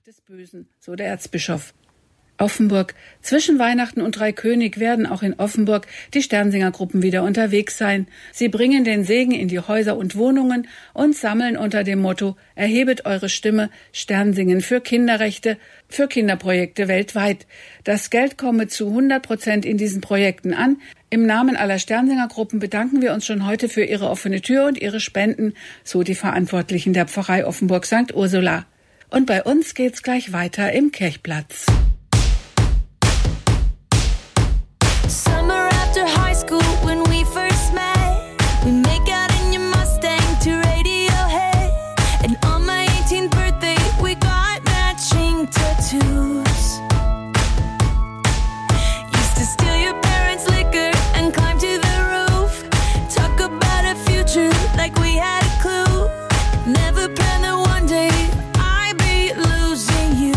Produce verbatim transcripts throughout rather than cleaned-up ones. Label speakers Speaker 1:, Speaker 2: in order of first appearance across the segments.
Speaker 1: des Bösen, so der Erzbischof. Offenburg. Zwischen Weihnachten und Dreikönig werden auch in Offenburg die Sternsingergruppen wieder unterwegs sein. Sie bringen den Segen in die Häuser und Wohnungen und sammeln unter dem Motto Erhebet eure Stimme, Sternsingen für Kinderrechte, für Kinderprojekte weltweit. Das Geld komme zu hundert Prozent in diesen Projekten an. Im Namen aller Sternsingergruppen bedanken wir uns schon heute für Ihre offene Tür und Ihre Spenden, so die Verantwortlichen der Pfarrei Offenburg Sankt Ursula. Und bei uns geht's gleich weiter im Kirchplatz.
Speaker 2: Summer after high school when we first met, we make out in your Mustang to Radiohead. And on my eighteenth birthday we got matching tattoos. Used to steal your parents' liquor and climb to the roof. Talk about a future like we had a clue. Never planned that one day I'd be losing you.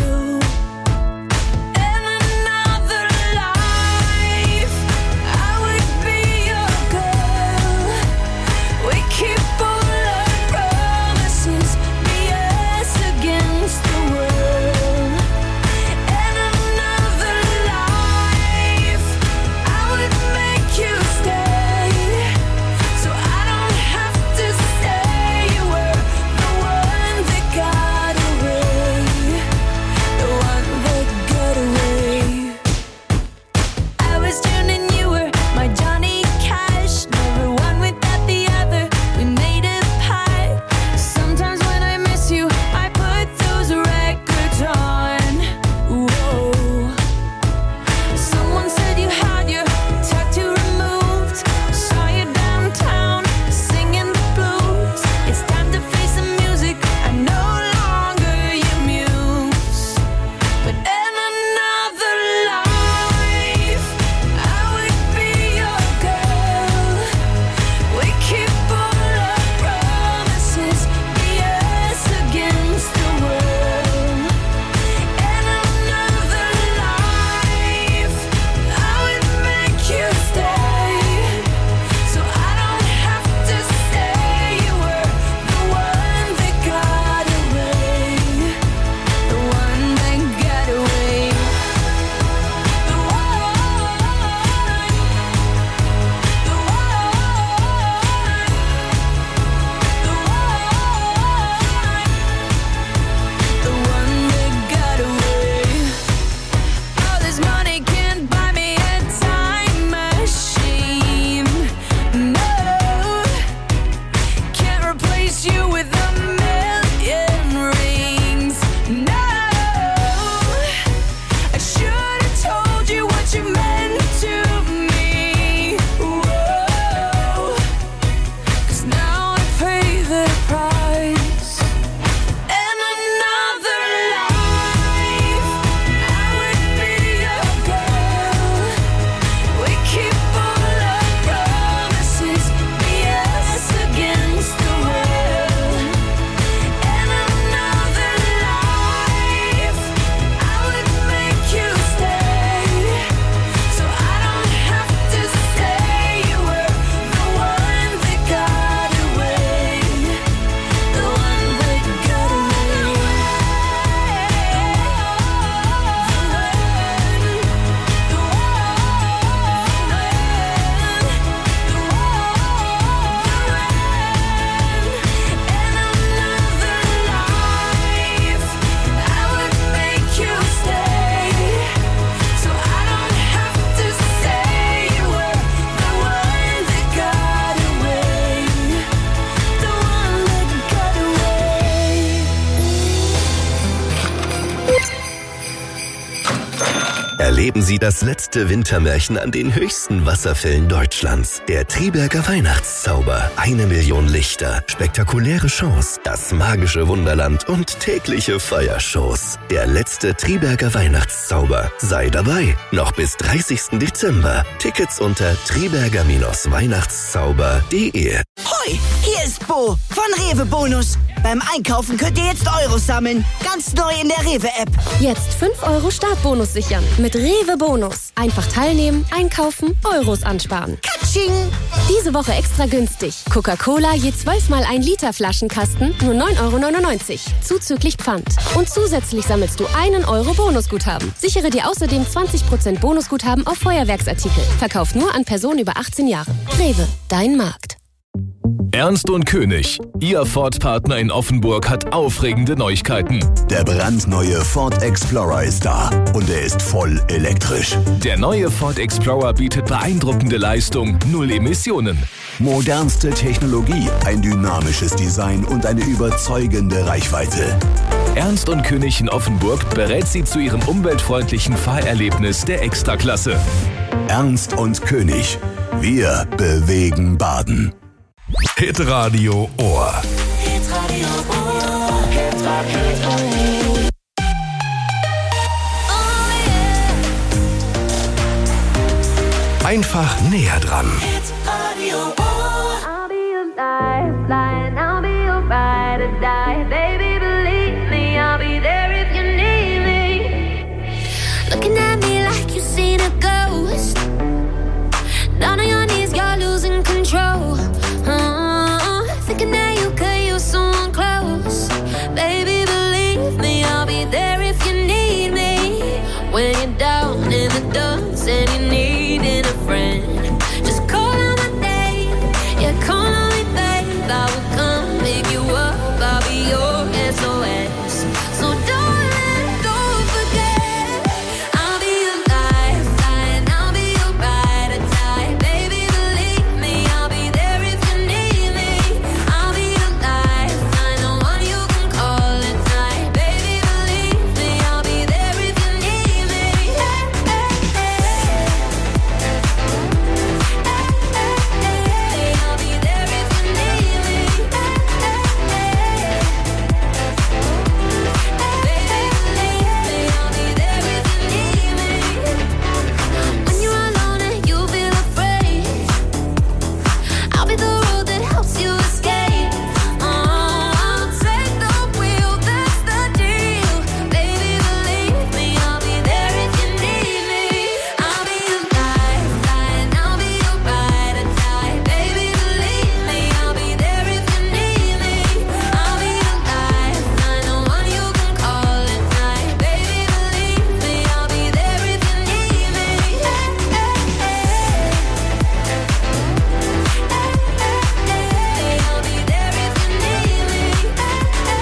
Speaker 3: Erleben Sie das letzte Wintermärchen an den höchsten Wasserfällen Deutschlands. Der Triberger Weihnachtszauber. Eine Million Lichter, spektakuläre Shows, das magische Wunderland und tägliche Feuershows. Der letzte Triberger Weihnachtszauber. Sei dabei. Noch bis dreißigsten Dezember. Tickets unter triberger Weihnachtszauber punkt de.
Speaker 4: Hoi, hier ist Bo von Rewe Bonus. Beim Einkaufen könnt ihr jetzt Euros sammeln. Ganz neu in der Rewe-App.
Speaker 5: Jetzt fünf Euro Startbonus sichern. Mit Rewe Bonus. Einfach teilnehmen, einkaufen, Euros ansparen.
Speaker 4: Katsch! Katsching!
Speaker 5: Diese Woche extra günstig. Coca-Cola je zwölf mal ein Liter Flaschenkasten, nur neun Euro neunundneunzig. Zuzüglich Pfand. Und zusätzlich sammelst du einen Euro Bonusguthaben. Sichere dir außerdem zwanzig Prozent Bonusguthaben auf Feuerwerksartikel. Verkauf nur an Personen über achtzehn Jahre. Rewe, dein Markt.
Speaker 6: Ernst und König, Ihr Ford-Partner in Offenburg, hat aufregende Neuigkeiten.
Speaker 7: Der brandneue Ford Explorer ist da und er ist voll elektrisch.
Speaker 6: Der neue Ford Explorer bietet beeindruckende Leistung, null Emissionen.
Speaker 7: Modernste Technologie, ein dynamisches Design und eine überzeugende Reichweite.
Speaker 6: Ernst und König in Offenburg berät Sie zu Ihrem umweltfreundlichen Fahrerlebnis der Extraklasse.
Speaker 7: Ernst und König, wir bewegen Baden.
Speaker 3: Hitradio Ohr.
Speaker 2: Hitradio Ohr. Hitradio Ohr.
Speaker 3: Einfach näher dran.
Speaker 2: Hitradio Ohr.
Speaker 8: I'll be your lifeline, I'll be your ride or die. Baby, believe me, I'll be there if you need me.
Speaker 2: Looking at me like you've seen a ghost. Down on your knees, you're losing control. Uh, thinking that you could use someone close. Baby, believe me, I'll be there if you need me. When you're down in the dumps and you're needing a friend, just call out my name. Yeah, call on me, babe. I will come pick you up. I'll be your S O S. So don't let go, forget. I'll be your lifeline, I'll be your ride or die. Baby, believe me, I'll be there if you need me. I'll be your lifeline, the one you can call at night. Baby, believe me, I'll be there if you need me. Hey, hey, hey. Hey, I'll be there if you need me. Hey, hey, hey. Baby, believe me, I'll be there if you need me. When you're alone and you feel afraid, I'll be the road that helps you escape. Oh, I'll take the wheel, that's the deal. Baby, believe me, I'll be there if you need me. I'll be your lifeline, I'll be your ride or die. Baby, believe me, I'll be there if you need me. I'll be your lifeline, the one you can call at night. Baby, believe me, I'll be there if you need me. Hey, hey, hey. Hey, I'll be there if you need me. Hey,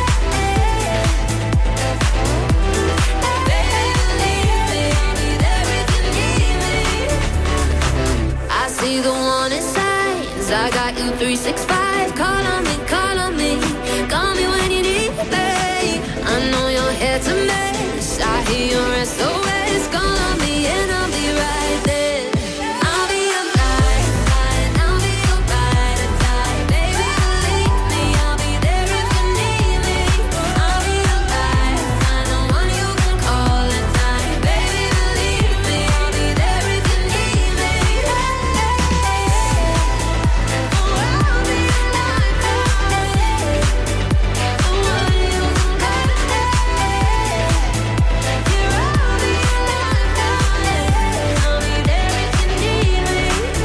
Speaker 2: I see the warning signs. I got you three sixty-five. Call on me, call on me. Call me when you need me. I know your head's a mess. I hear your S O S. Call on me and I'll be right there. I'll be your lifeline, I'll be your ride or die. Baby, believe me, I'll be there if you need me. I'll be your lifeline, the one you can call at night. Baby, believe me, I'll be there if you need me. Hey, hey, hey. Oh, I'll be your lifeline, the one you can call at night. Here I'll be your lifeline, I'll be there if you need me.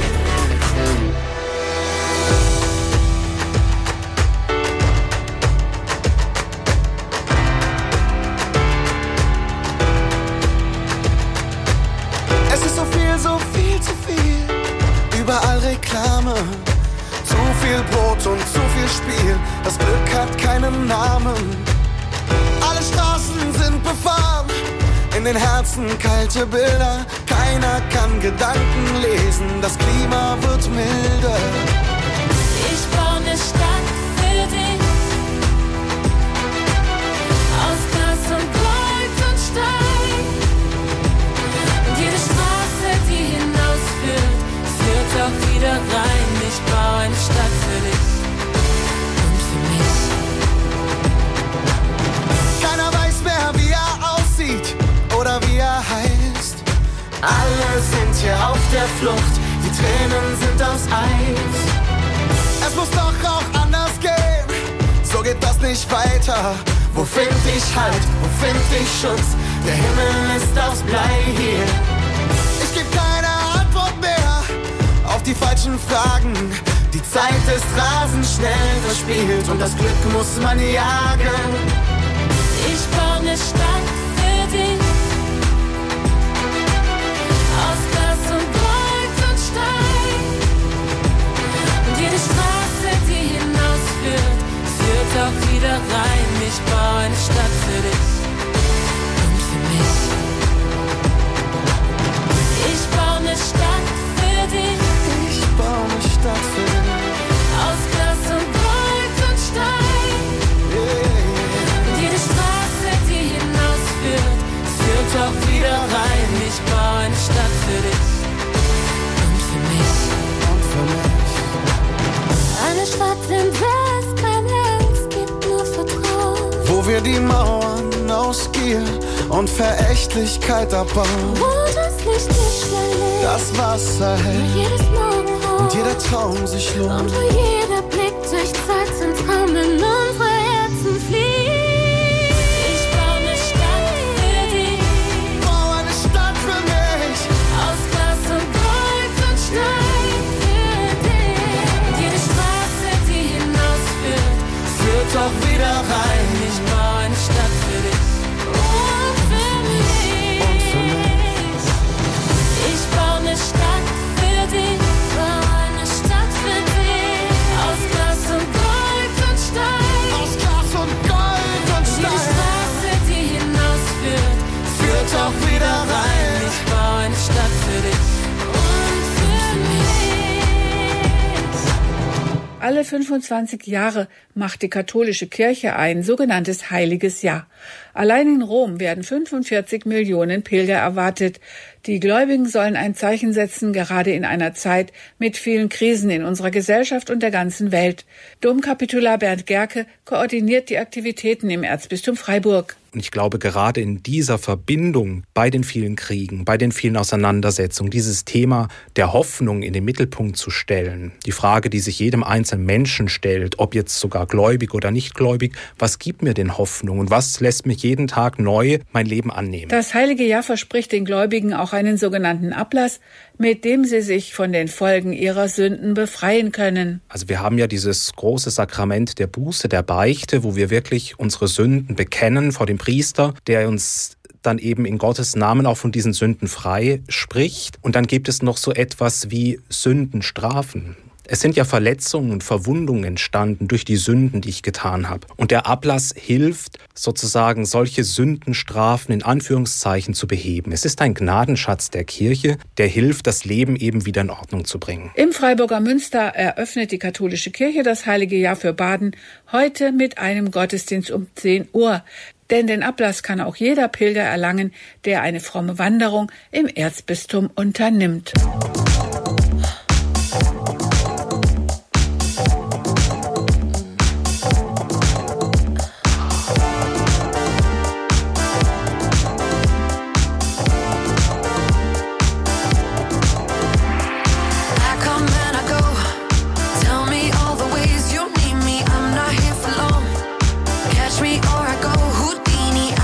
Speaker 9: Es ist so viel, so viel zu viel. Überall Reklame. Zu viel Brot und zu viel Spiel. Das Glück hat keinen Namen. Alle Straßen sind befahren. In den Herzen kalte Bilder. Keiner kann Gedanken lesen. Das Klima wird milder.
Speaker 2: Ich baue eine Stadt für dich, aus Glas und Gold und Stein. Und jede Straße, die hinausführt, führt auch wieder rein. Ich baue eine Stadt für dich und für mich.
Speaker 9: Keiner weiß mehr, wie er aussieht oder wie er heißt. Alle sind hier auf der Flucht, die Tränen sind aus Eis. Es muss doch auch anders gehen, so geht das nicht weiter. Wo find ich Halt, wo find ich Schutz? Der Himmel ist aus Blei hier. Ich geb keine Antwort mehr auf auf die falschen Fragen. Die Zeit ist rasend schnell verspielt und das Glück muss man jagen.
Speaker 2: Ich baue eine Stadt für dich, aus Glas und Gold und Stein. Und jede Straße, die hinausführt, führt auch wieder rein. Ich baue eine Stadt für dich und für mich. Ich baue eine Stadt für dich.
Speaker 9: Ich baue eine Stadt für dich.
Speaker 2: Aus Glas und Gold und Stein.
Speaker 9: Yeah.
Speaker 2: Und jede Straße, die hinausführt, führt auch wieder rein. Ich baue eine Stadt für dich und für mich.
Speaker 9: Und für mich.
Speaker 2: Eine Stadt, in der es keine Angst gibt, nur Vertrauen.
Speaker 9: Wo wir die Mauern aus Gier und Verächtlichkeit abbauen.
Speaker 2: Wo das Licht nicht schnell lebt,
Speaker 9: Das Wasser
Speaker 2: wo
Speaker 9: hält
Speaker 2: jedes Morgenrot
Speaker 9: und jeder Traum sich
Speaker 2: und
Speaker 9: lohnt.
Speaker 2: wo jeder Blick durch Zeit zum Traum in unsere Herzen fließt. Ich baue eine Stadt für dich,
Speaker 9: Bau eine Stadt für mich.
Speaker 2: aus Glas und Gold und Stein für dich. Und jede Straße, die hinausführt,
Speaker 9: Führt auch wieder rein.
Speaker 2: ich baue eine Stadt für dich und für mich.
Speaker 9: Und für mich.
Speaker 2: Ich baue eine Stadt für dich, baue eine Stadt für dich, aus Glas und Gold und Stein.
Speaker 9: Aus Glas und Gold und
Speaker 2: Jede
Speaker 9: Stein.
Speaker 2: Straße, die hinausführt,
Speaker 9: Führt auch wieder rein.
Speaker 2: ich baue eine Stadt für dich und für mich.
Speaker 1: Alle fünfundzwanzig Jahre macht die katholische Kirche ein sogenanntes Heiliges Jahr. Allein in Rom werden fünfundvierzig Millionen Pilger erwartet. Die Gläubigen sollen ein Zeichen setzen, gerade in einer Zeit mit vielen Krisen in unserer Gesellschaft und der ganzen Welt. Domkapitular Bernd Gerke koordiniert die Aktivitäten im Erzbistum Freiburg.
Speaker 10: Und ich glaube, gerade in dieser Verbindung bei den vielen Kriegen, bei den vielen Auseinandersetzungen, dieses Thema der Hoffnung in den Mittelpunkt zu stellen, die Frage, die sich jedem einzelnen Menschen stellt, ob jetzt sogar gläubig oder nicht gläubig, was gibt mir denn Hoffnung und was lässt mich jeden Tag neu mein Leben annehmen?
Speaker 1: Das Heilige Jahr verspricht den Gläubigen auch einen sogenannten Ablass, mit dem sie sich von den Folgen ihrer Sünden befreien können.
Speaker 10: Also wir haben ja dieses große Sakrament der Buße, der Beichte, wo wir wirklich unsere Sünden bekennen vor dem Priester, der uns dann eben in Gottes Namen auch von diesen Sünden frei spricht. Und dann gibt es noch so etwas wie Sündenstrafen. Es sind ja Verletzungen und Verwundungen entstanden durch die Sünden, die ich getan habe. Und der Ablass hilft sozusagen, solche Sündenstrafen in Anführungszeichen zu beheben. Es ist ein Gnadenschatz der Kirche, der hilft, das Leben eben wieder in Ordnung zu bringen.
Speaker 1: Im Freiburger Münster eröffnet die katholische Kirche das Heilige Jahr für Baden heute mit einem Gottesdienst um zehn Uhr. Denn den Ablass kann auch jeder Pilger erlangen, der eine fromme Wanderung im Erzbistum unternimmt.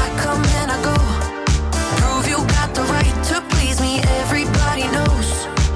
Speaker 2: Prove you got the right to please me. Everybody knows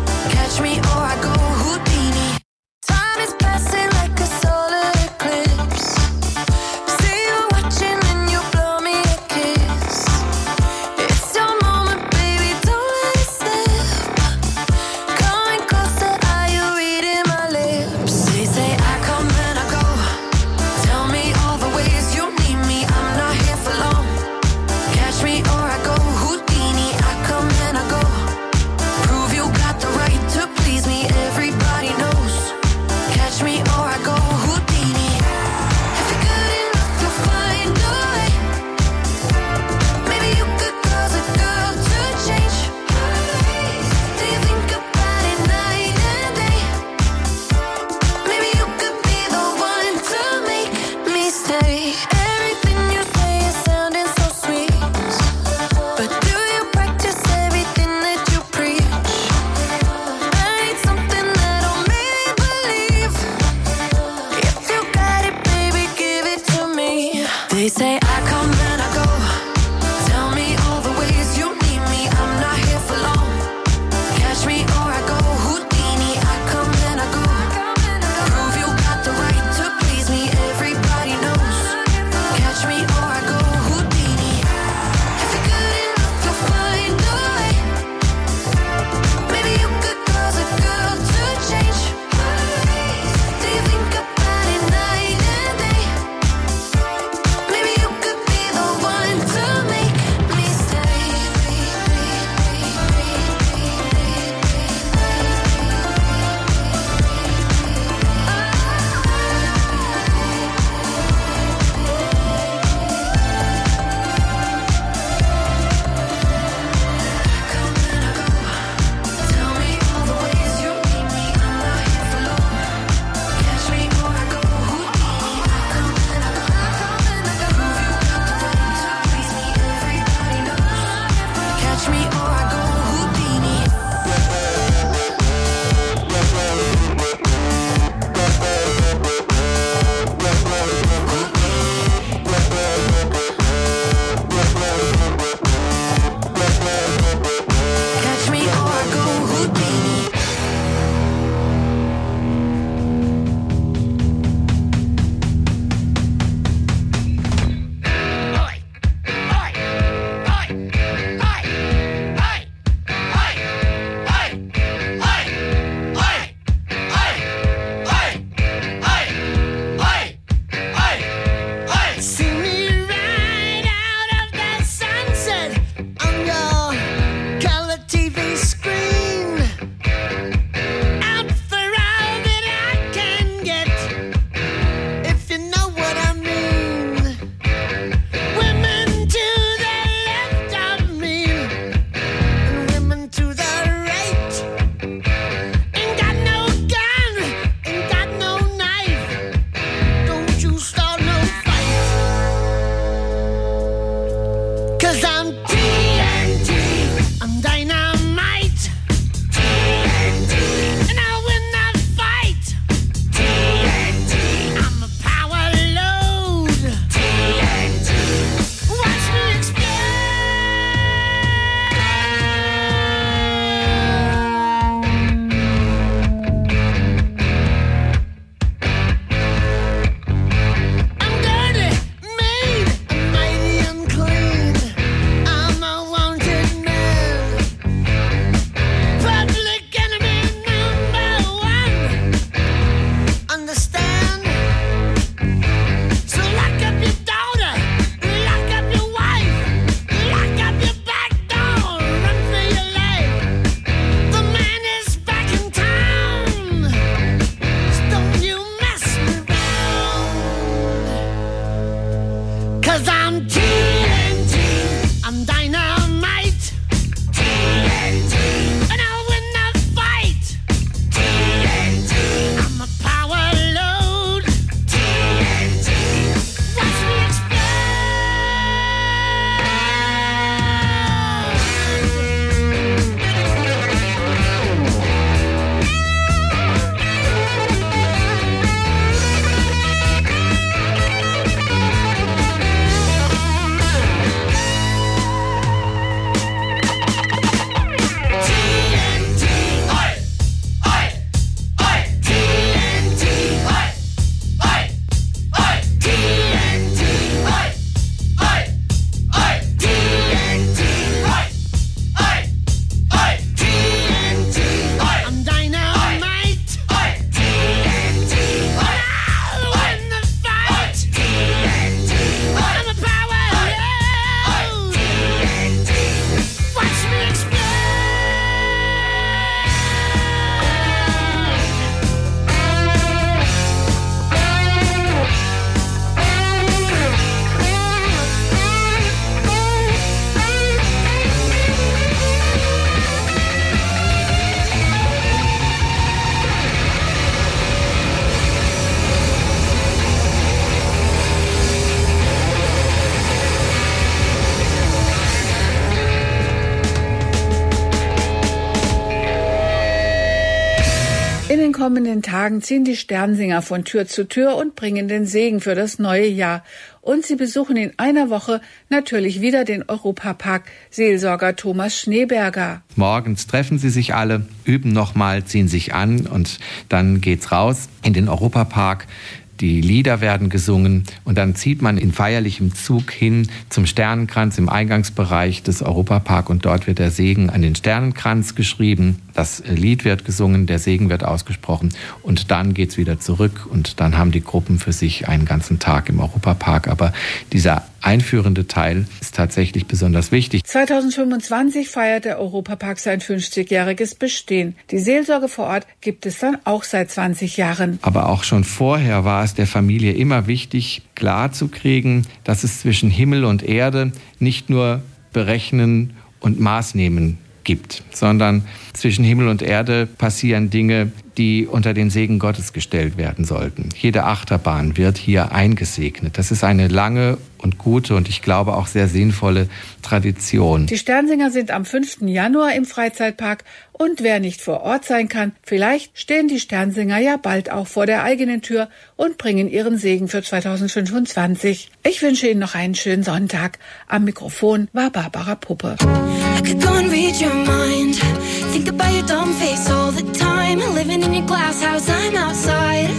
Speaker 1: den kommenden Tagen ziehen die Sternsinger von Tür zu Tür und bringen den Segen für das neue Jahr. Und sie besuchen in einer Woche natürlich wieder den Europapark. Seelsorger Thomas Schneeberger.
Speaker 11: Morgens treffen sie sich alle, üben nochmal, ziehen sich an und dann geht's raus in den Europapark. Die Lieder werden gesungen und dann zieht man in feierlichem Zug hin zum Sternenkranz im Eingangsbereich des Europapark und dort wird der Segen an den Sternenkranz geschrieben. Das Lied wird gesungen, der Segen wird ausgesprochen und dann geht's wieder zurück und dann haben die Gruppen für sich einen ganzen Tag im Europapark. Aber dieser einführende Teil ist tatsächlich besonders wichtig.
Speaker 1: zweitausendfünfundzwanzig feiert der Europapark sein fünfzigjähriges Bestehen. Die Seelsorge vor Ort gibt es dann auch seit zwanzig Jahren.
Speaker 11: Aber auch schon vorher war es der Familie immer wichtig, klarzukriegen, dass es zwischen Himmel und Erde nicht nur Berechnen und Maßnehmen gibt, sondern zwischen Himmel und Erde passieren Dinge, die unter den Segen Gottes gestellt werden sollten. Jede Achterbahn wird hier eingesegnet. Das ist eine lange und gute und ich glaube auch sehr sinnvolle Tradition.
Speaker 1: Die Sternsinger sind am fünften Januar im Freizeitpark und wer nicht vor Ort sein kann, vielleicht stehen die Sternsinger ja bald auch vor der eigenen Tür und bringen ihren Segen für zweitausendfünfundzwanzig. Ich wünsche Ihnen noch einen schönen Sonntag. Am Mikrofon war Barbara Puppe.
Speaker 2: I could go and read your mind. Think about your dumb face all the time. Living in your glass house, I'm outside.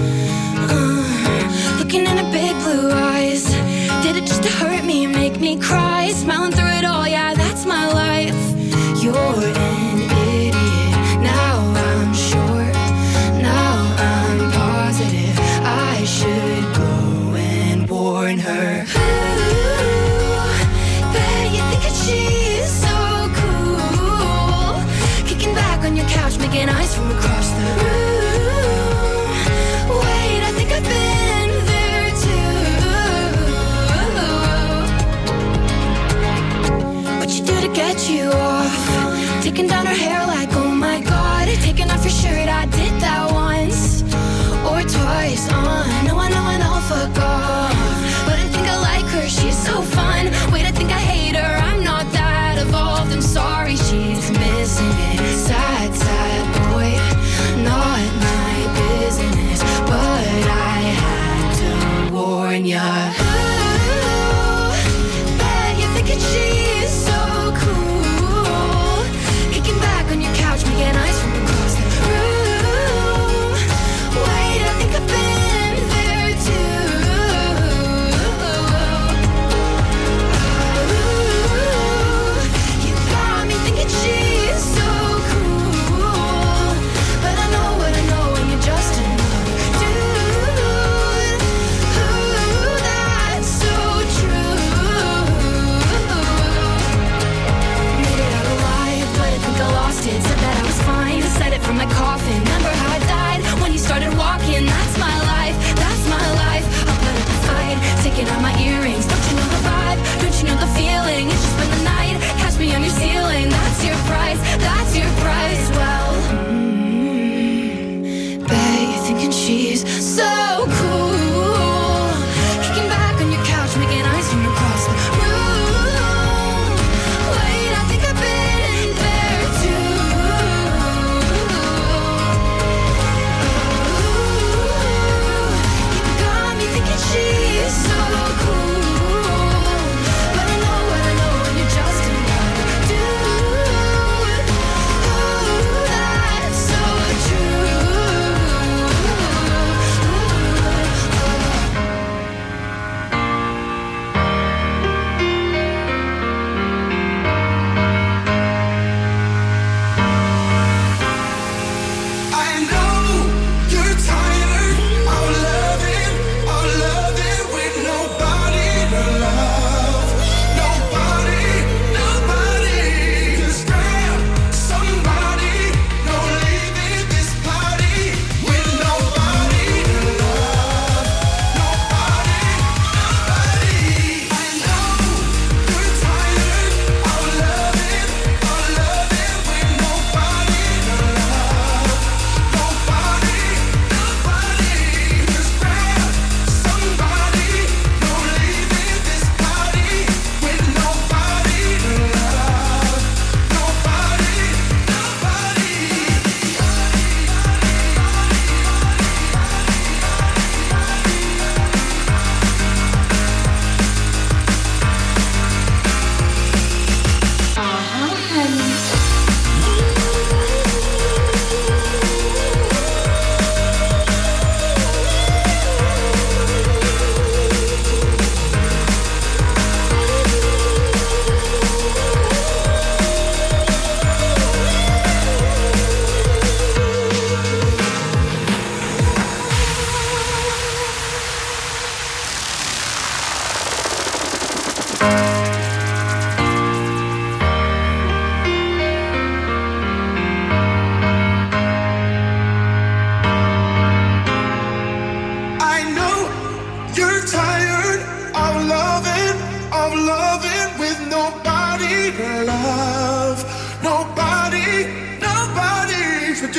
Speaker 2: Uh, looking in her big blue eyes. Did it just to hurt me and make me cry? Smiling through it all, yeah, that's my life. You're an idiot. Now I'm sure. Now I'm positive. I should go and warn her. Ooh, bet you think that she's so cool. Kicking back on your couch, making eyes from across the room. Wait, I think I've been there too. What you do to get you off? Taking down her hair like, oh my God. Taking off your shirt, I did that once or twice. Uh, no, I know, I know, fuck off. But I think I like her, she's so fun. Wait, I think I hate her, I'm not that evolved. I'm sorry, she's missing it. Sad, sad boy, not my business. But I had to warn ya. Ooh, bet you're thinking she's so cool. Kicking back on your couch.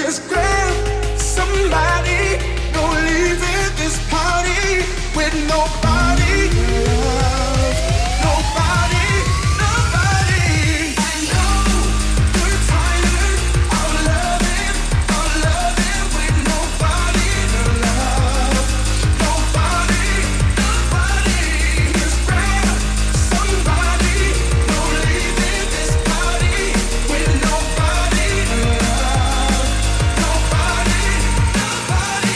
Speaker 9: Just grab somebody, don't leave at this party with nobody to love. Nobody, nobody. I know you're tired of loving, of loving with nobody to love. Nobody, nobody. Just grab somebody, don't leave at this party with nobody to love. Nobody, nobody.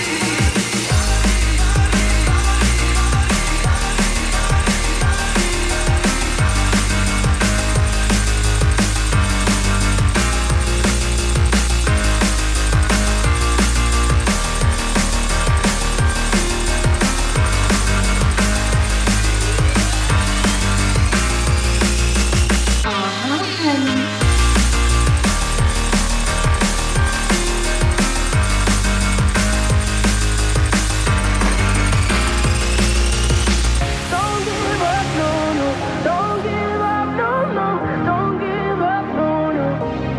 Speaker 9: Don't give up, no, no. Don't give up, no, no. Don't give up, no, no.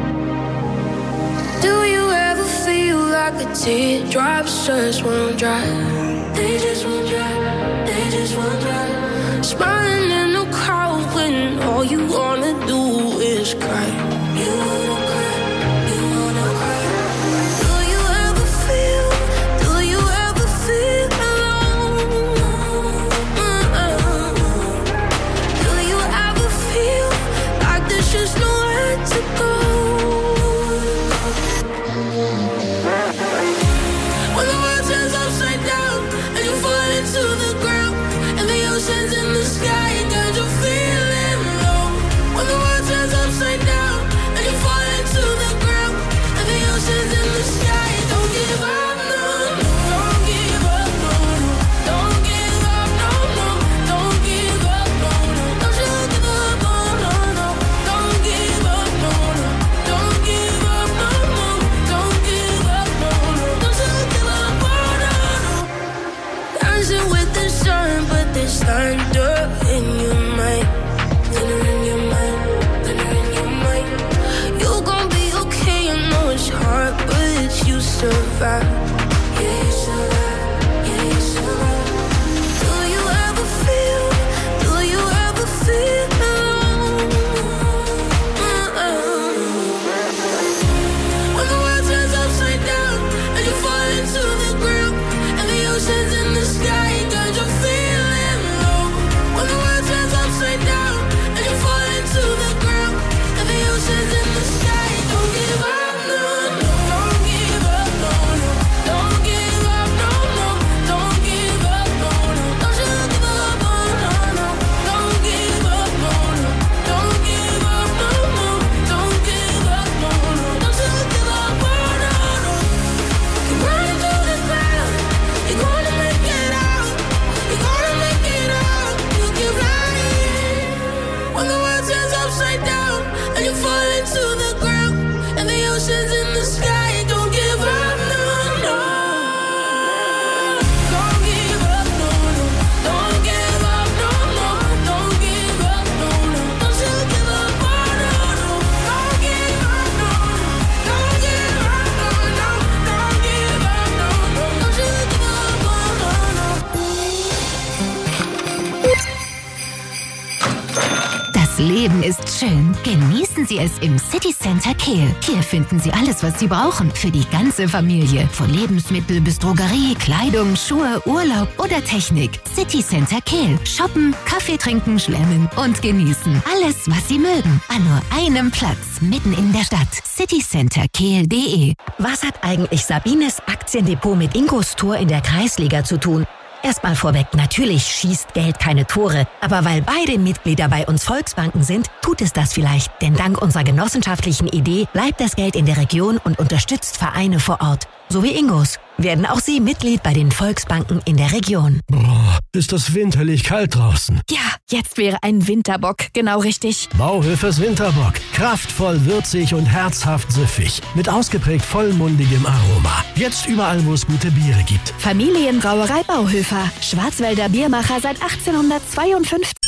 Speaker 2: Do you ever feel like the teardrops just won't dry? They just won't dry, they just won't dry. Smiling in the crowd when all you wanna do is cry. You wanna cry, you wanna cry. Do you ever feel, do you ever feel alone? Do you ever feel like there's just nowhere to go? When the world turns upside down and you fall into the ground and the oceans in the sky, don't you feel it low? When the world turns upside down and you fall into the ground and the oceans in the sky, don't give up, no, no. Don't give up, no, no. Don't give up, no, no. Don't give up, no, no. Don't you give up, no, no, no. Don't give up, no, no. Don't give up, no, no. Don't give up, no, no. Don't you give up, no, no, no. Dancing with the sun, but there's thunder in your mind. Thunder in your mind. Thunder in your mind. You gon' be okay, I know it's hard, but you survive. Yeah, you survive. Yeah, you survive. Do you ever feel, do you ever feel alone? When the world turns upside down and you fall into the ground and the oceans in the sky, don't you feel it low? When the world turns upside down and you fall into the ground and the oceans in the sky, don't give up, no, no. Don't give up, no, no. Don't give up, no, no. Don't give up, no, no. Don't you give up, no, no, no. Don't give up, no, no. Don't give up, no, no. Don't give up, no, no. Don't you give up, no, no, no. You're running through the crowd. You're gonna make it out. You're gonna make it out. You keep flying. When the world turns upside down and you fall into the ground and the oceans in the sky, don't give up, no, no. Don't give up, no, no. Don't give up, no, no. Don't give up, no, no. Don't you give up, no, no, no. Don't give up, no, no. Don't give up, no, no. Don't give up, no, no. Don't you give up, no, no, no.
Speaker 12: Das Leben ist schön. Genießen Sie es im City Center Kehl. Hier finden Sie alles, was Sie brauchen für die ganze Familie. Von Lebensmittel bis Drogerie, Kleidung, Schuhe, Urlaub oder Technik. City Center Kehl. Shoppen, Kaffee trinken, schlemmen und genießen. Alles, was Sie mögen. An nur einem Platz, mitten in der Stadt. city center kehl punkt de.
Speaker 13: Was hat eigentlich Sabines Aktiendepot mit Ingos Tor in der Kreisliga zu tun? Erstmal vorweg, natürlich schießt Geld keine Tore. Aber weil beide Mitglieder bei uns Volksbanken sind, tut es das vielleicht. Denn dank unserer genossenschaftlichen Idee bleibt das Geld in der Region und unterstützt Vereine vor Ort. So wie Ingos. Werden auch Sie Mitglied bei den Volksbanken in der Region.
Speaker 14: Boah, ist das winterlich kalt draußen.
Speaker 15: Ja, jetzt wäre ein Winterbock genau richtig.
Speaker 14: Bauhöfers Winterbock. Kraftvoll, würzig und herzhaft süffig. Mit ausgeprägt vollmundigem Aroma. Jetzt überall, wo es gute Biere gibt.
Speaker 15: Familienbrauerei Bauhöfer. Schwarzwälder Biermacher seit achtzehnhundertzweiundfünfzig.